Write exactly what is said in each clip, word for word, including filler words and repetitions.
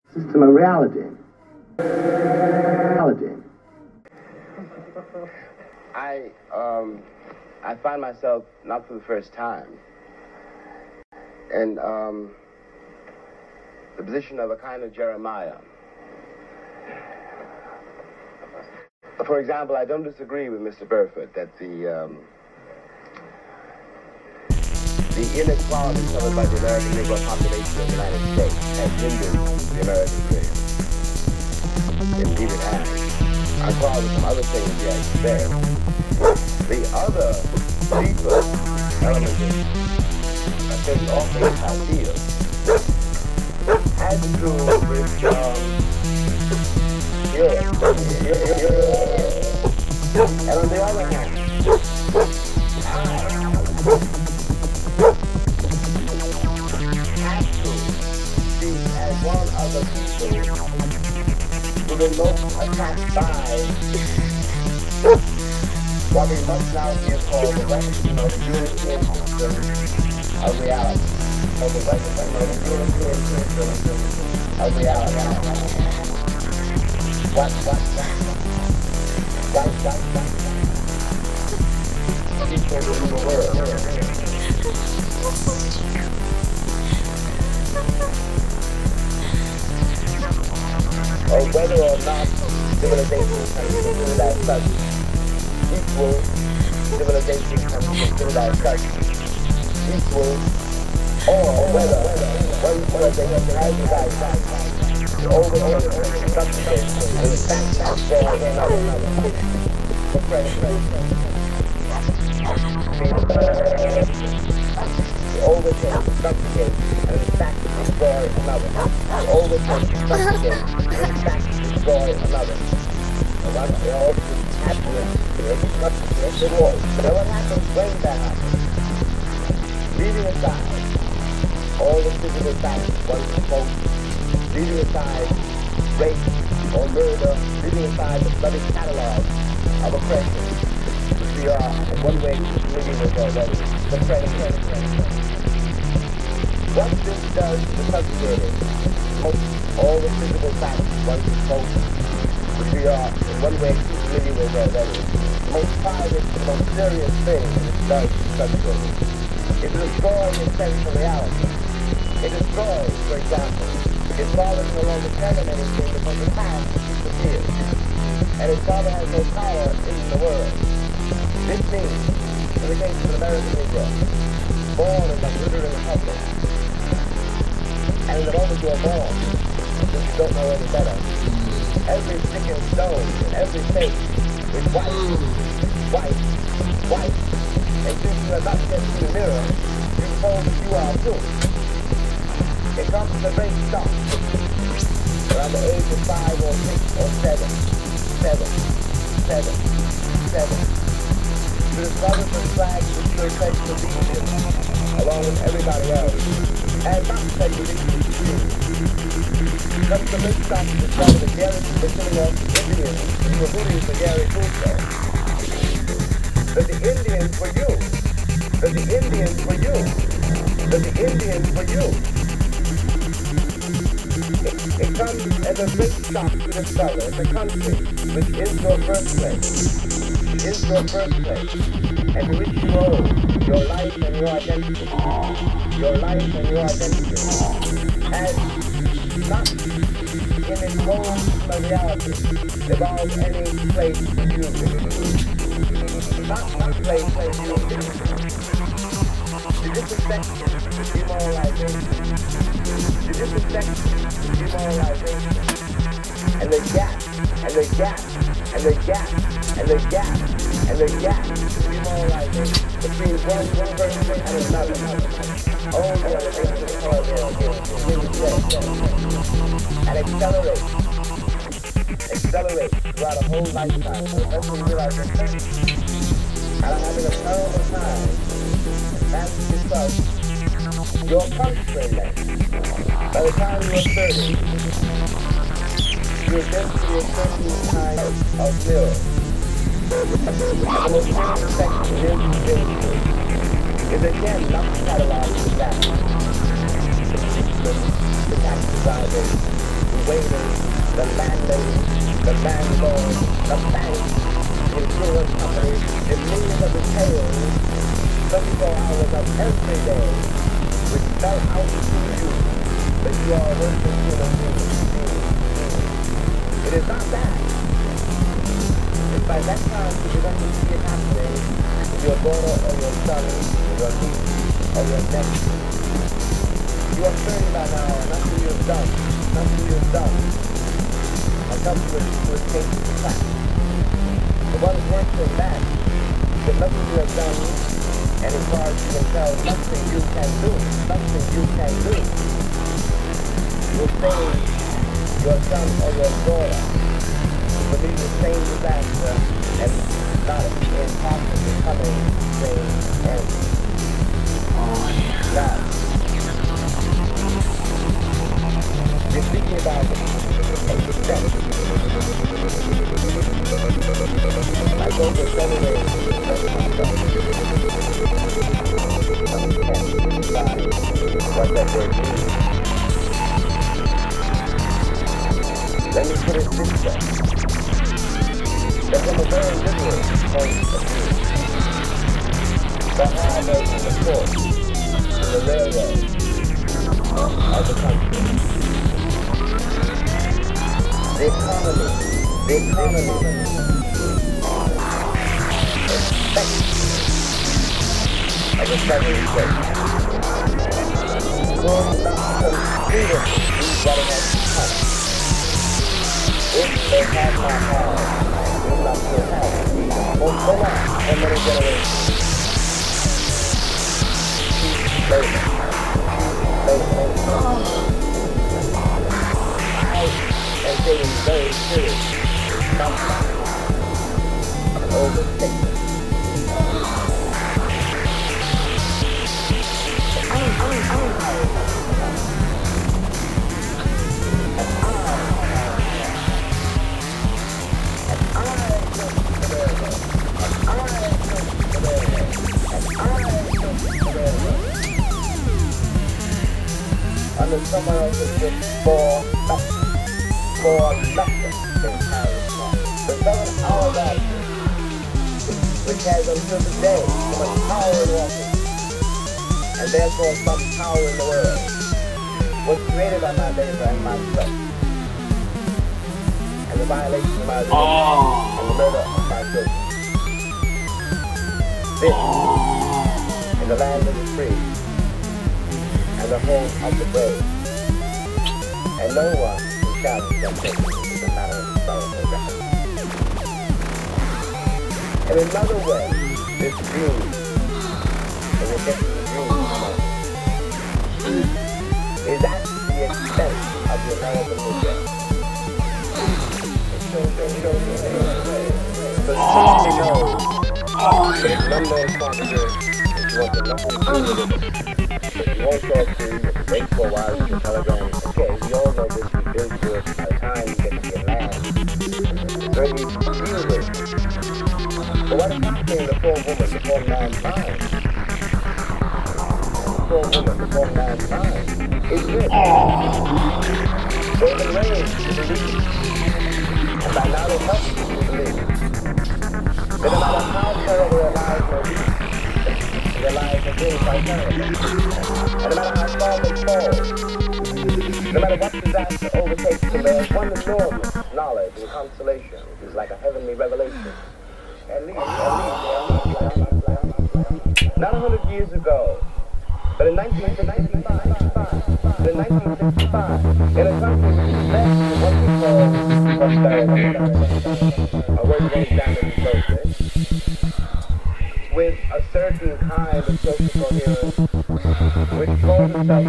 System of reality. Reality. I, um, I find myself, not for the first time, in um, the position of a kind of Jeremiah. For example, I don't disagree with Mister Burford that the um, the inequality covered by the American Negro population in the United States has hindered the American dream. Indeed it has. I quarrel with some other things yet there. The other deeper element I think often ideal has to do with um, Europe. And on the other hand, I have to see as one of the people who been most attacked by what we must now here call the Western or the European system of reality. Or the Western or the European system of reality. What, what, what, what, what, what, people in the world. Or whether or not civilization can be considered as such, equal civilization can be considered as such, equal, or whether one civilization has the right to overcome subjugate and sacrifice for another, for president. To overcome, subjugate, and sacrifice destroy another. To overcome, subjugate, and sacrifice destroy another. And once they all happiness, it's not the war. Now what happens when that happens? Leaving aside all the physical facts one supposed, leaving aside rape or murder, leaving aside the bloody catalog of oppression, which we are in one way living with already, the predatory. What this does to the subjugated, all the physical facts one supposed, which we are in one way living with already, the most private, the most serious thing it does to the subjugated. It destroys its sense of reality. It destroys, for example, its father no longer telling anything because the past disappears. And its father has no power in the world. This means, in the case of an American Negro, born in a literary republic, and the moment you are born, since you don't know any better, every stick and stone in every face is white, white, white. And since you have not yet seen the mirror, you suppose that you are too. It comes from a great shock. Around the age of five or six or seven, seven, seven, seven. You discover the flag which you expect to be with, along with everybody else, and not take the victory to you. Comes the great shock to discover the Gary the killing of Indians, who were bullies for Gary Cooper. That the Indians were you. That the Indians were you. That the Indians were you. It, it comes as a great shock to discover that the country which is your birthplace, is your birthplace, and to which you owe your life and your identity, your life and your identity, has not in its own reality evolved any place for you. Not, not place for you. The disrespect, demoralization, the disrespect, demoralization, and the gap, and the gap, and the gap, and the gap, and the gap, demoralization between one, one person and another. All the other things are called and accelerate, accelerate throughout a whole lifetime. So that's when you realize that and I'm having a terrible time, and that's because your countrymen, by the time you are thirty, you are going to be a certain kind of mill. The most important section is danger. Is again not cataloged as that. The tax survivors who waiters, the landladies, the landlords, the banks, insurance companies, and millions of retailers, twenty-four hours of every day, which spell out to you that you are a worthless human being. It is not that. If by that time you begin to see it happening with your daughter or your son or your niece or your nephew, you are thirty by now and nothing you have done, nothing you have done, has helped you to escape the trap. But what is worse than that, that nothing you have done, and as far as you can tell, nothing you can do, nothing you can do, will save your son or your daughter to leave the same disaster and not impossible coming same end. Oh, yeah. Now, you're thinking about it. I go to seven days what that word means. Let me put it this way. That from a very literal point of view, the harbor and the port and the railroad of the country, the economy, the economy, expect of the Southern States could not completely be what it has become if they had not had, if not still have, for so long, for many generations, later, later, later. I am taking very serious, not an overstatement. Under someone else's just for nothing, for nothing, they carry on. The seven hour action, which has until today so much power in Washington, and therefore some power in the world, was created by my neighbor and myself. And the violation of my religion Oh. and the murder of my children. This Oh. is the land of the free and the home of the brave. And no one can challenge that statement is a matter of historical record. In another way, this dream, and we'll get to the dream in a moment, is at the expense of the American Negro. It shows that you don't need any but certainly knows Oh, that yeah. it's none more responsibility if you want to nothing to do with it. But you won't talk to, you can wait for a while, you can telegram. Okay, we all know this, we build to it, by the time you get to your land. Very easy to deal with. But what is happening in the poor woman, the poor man's mind? The poor woman, the poor man's mind is this. They've been raised to believe, and by now they help you to believe, that no matter how terrible their lives may be, their lives are being quite terrible. And no matter how far they fall, no matter what disaster overtakes them, there is one enormous knowledge and consolation, which is like a heavenly revelation. At least, at least, at least, at least. Not a hundred years ago, but in nineteen fifty-five, in nineteen sixty-five, in a country which is less than what we call prosperity, a word very damaging those days, with a certain kind of social coherence, which calls itself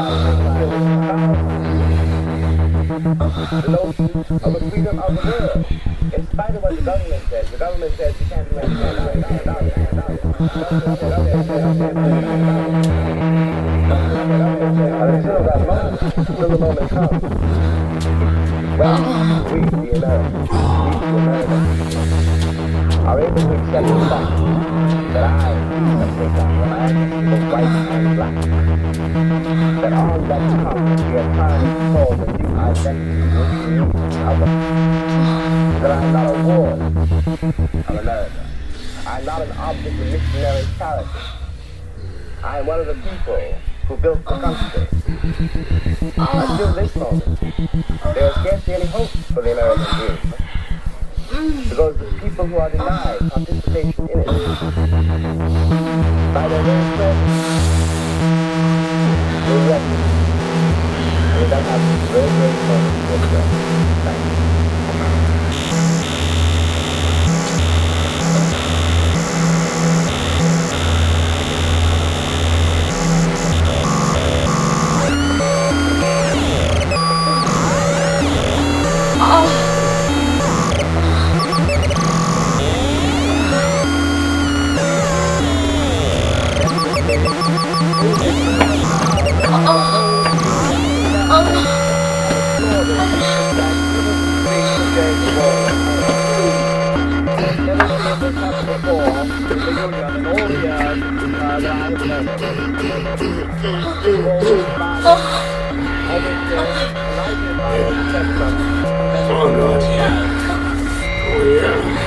the notion of the freedom of the world. In spite of what the government says, the government says you can't do anything about it. But until that moment, until the moment comes, when we, the Americans, we, the Americans, are able to accept the fact that I, let's say that, when I am both white and black, that on that compass we are trying to solve a new identity with the other. That I am not a ward of America. I am not an object of missionary charity. I am one of the people who built the country. Until this moment, there was scarcely any hope for the American dream, because the people who are denied participation in it, by their very presence, will wreck it. And it does have very, very much to observe. Thank you. Oh, not yet. Oh, yeah.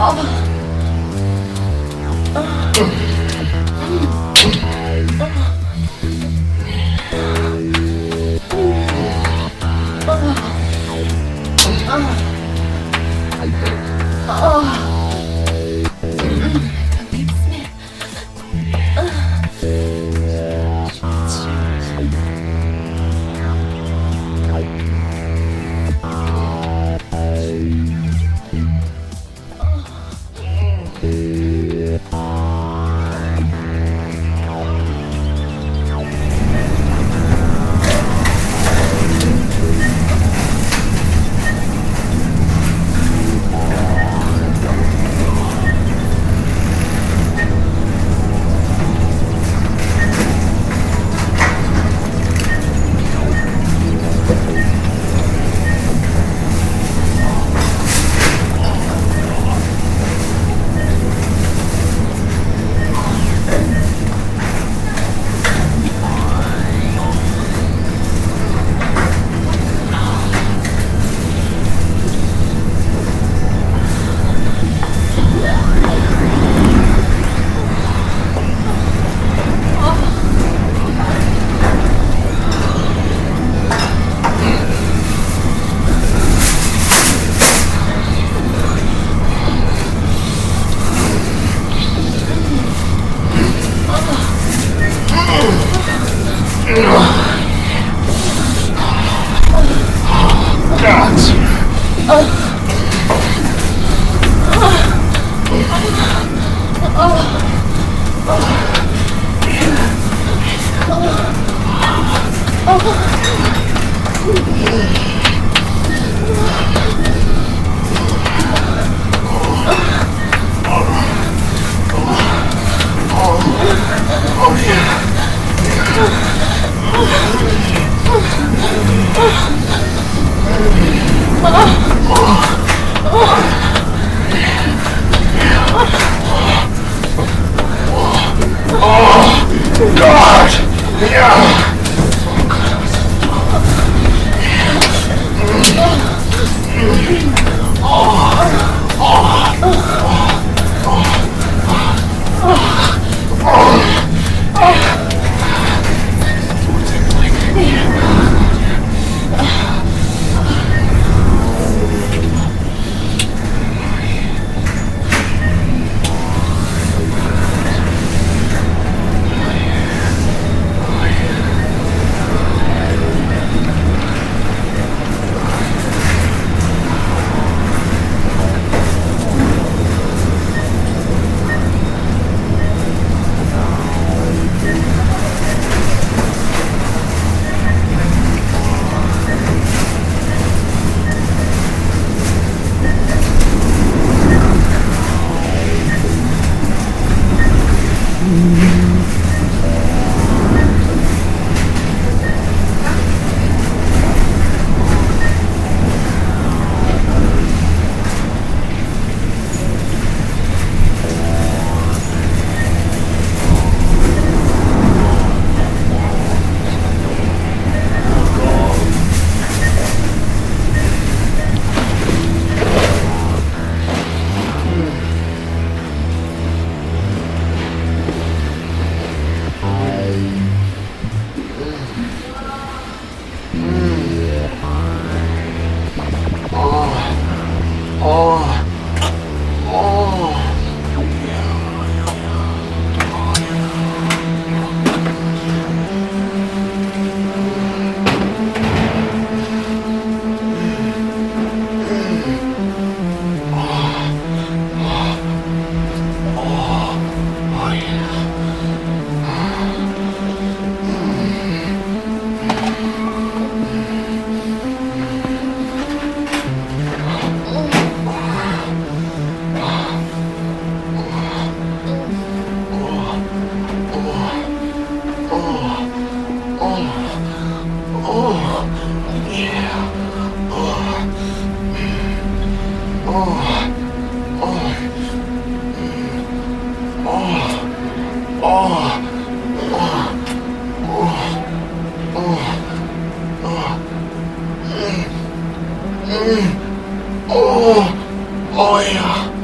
Oh, oh yeah.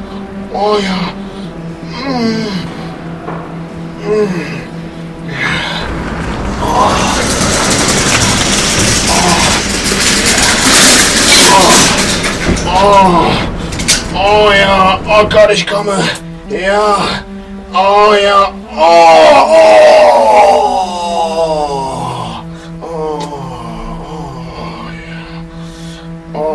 Oh yeah. Mm. Mm. Oh, oh ja, oh Gott, ich komme. Ja, oh ja, oh, oh, oh, oh, ja, oh.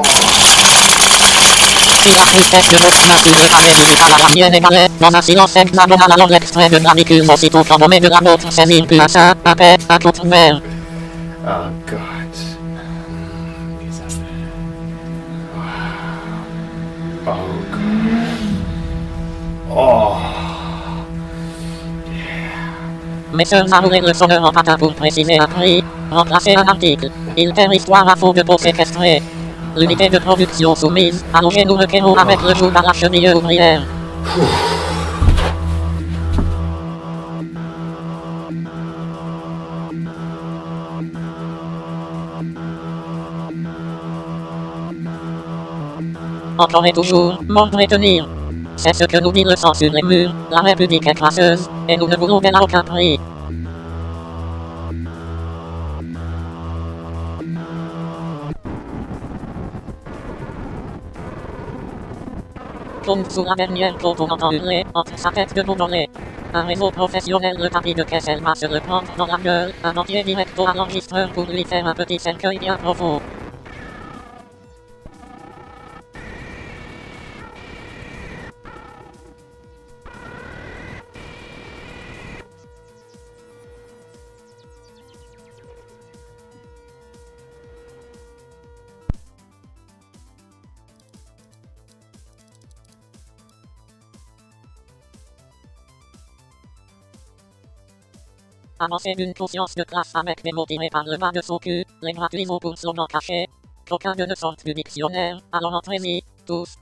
Si la tristesse de votre nature paraît à la mienne égalée, dans un silence hexagonal alors l'extrait de gravicule aussitôt qu'endommé de la nôtre saisir plus à ça, à paix, à toute mer. Oh Gott. Oh Gott. Oh. Mes sœurs avouées le sonneur en patin pour préciser un prix, remplacer un article, il perd histoire à faux de peau séquestrée. L'unité de production soumise, allongée nous requérons à mettre le jour à la cheville ouvrière. Encore et toujours, mordre et tenir. C'est ce que nous dit le sang sur les murs, la République est crasseuse, et nous ne voulons qu'elle à aucun prix. Tombe sous la dernière côte on entend hurler, entre sa tête de gondolé. Un réseau professionnel de tapis de caisse elle va se le prendre dans la gueule, un entier directo à l'enregistreur pour lui faire un petit cercueil bien profond. Avancée d'une conscience de classe avec des mots tirés par le bas de son cul, les gratuits ont pour slogan caché. Qu'aucun de ne sorte du dictionnaire, alors entrez-y, tous.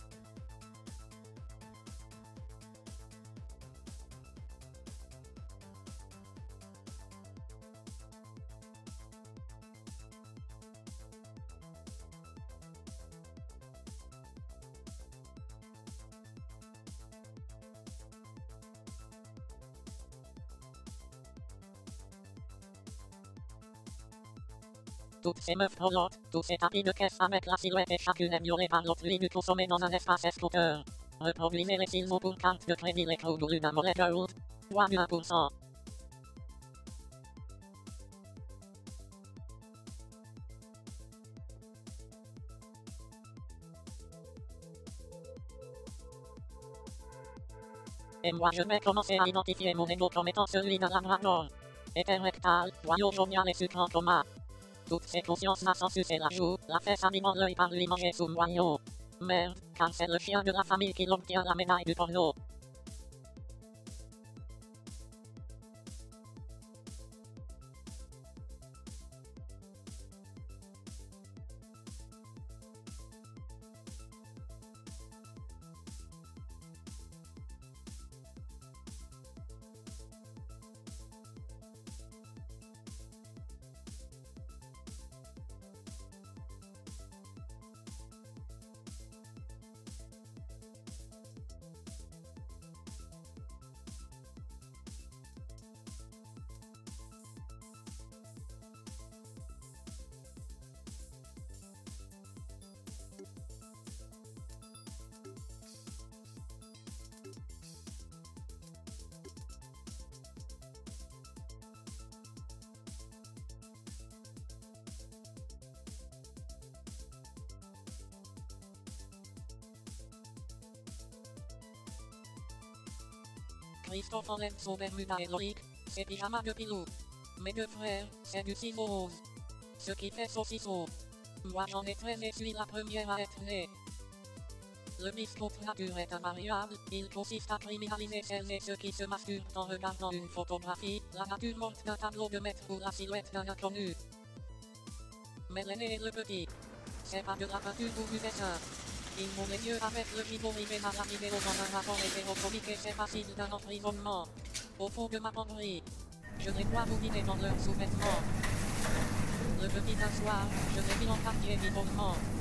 Toutes ces meufs drôlotes, tous ces tapis de caisse avec la silhouette et chacune émiolée par l'autre du consommé dans un espace escroqueur. Reproduisez les ciseaux pour carte de crédit les crowds ou d'un mollet gold. Bois du un pour cent. Et moi je vais commencer à identifier mon ego comme étant celui d'un labrador. Éther rectal, boyau jovial et sucre en coma. Toutes ces consciences m'a sans sucer la joue, la fesse animant l'œil par lui manger sous moignon. Merde, car c'est le chien de la famille qui obtient la médaille du porno. Christophe enlève son Bermuda héroïque, ses pyjamas de pilou. Mes deux frères, c'est du ciseau rose. Ce qui fait saucisson. Moi j'en ai treize et suis la première à être née. Le biscope nature est invariable, il consiste à criminaliser celles et ceux qui se masturbent en regardant une photographie, la nature morte d'un tableau de maître ou la silhouette d'un inconnu. Mais l'aîné et le petit, c'est pas de la peinture ou du dessin. Ils m'ont les yeux avec le gigot rivé à la vidéo dans un rapport hétérochromique et c'est passible d'un emprisonnement. Au fond de ma penderie, je les vois bourriner dans leurs sous-vêtements. Le petit d'un soir, je les mis en quartier d'isolement.